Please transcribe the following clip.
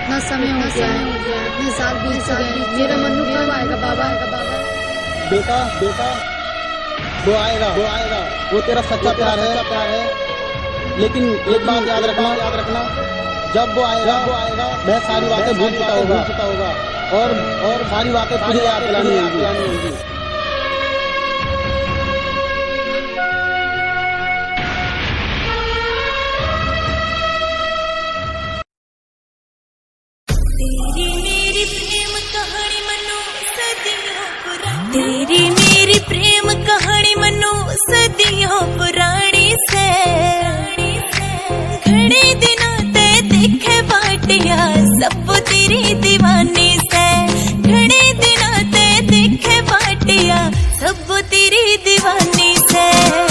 इतना समय हो गया है, इतने साल बीत गए, मेरा मन्नू कब आएगा बाबा? बेटा बेटा वो आएगा, वो तेरा सच्चा प्यार है। लेकिन एक बात याद रखना, जब वो आएगा मैं सारी बातें भूल चुका होगा और सारी बातें तुझे याद दिलानी होगी। तेरी मेरी प्रेम कहानी मनो सदियों पुरानी, तेरी मेरी प्रेम कहानी मनो सदियों पुरानी से। घणे दिनों ते देखे बाटिया सब तेरी दीवानी से, घणे दिनों ते देखे बाटिया सब तेरी दीवानी से।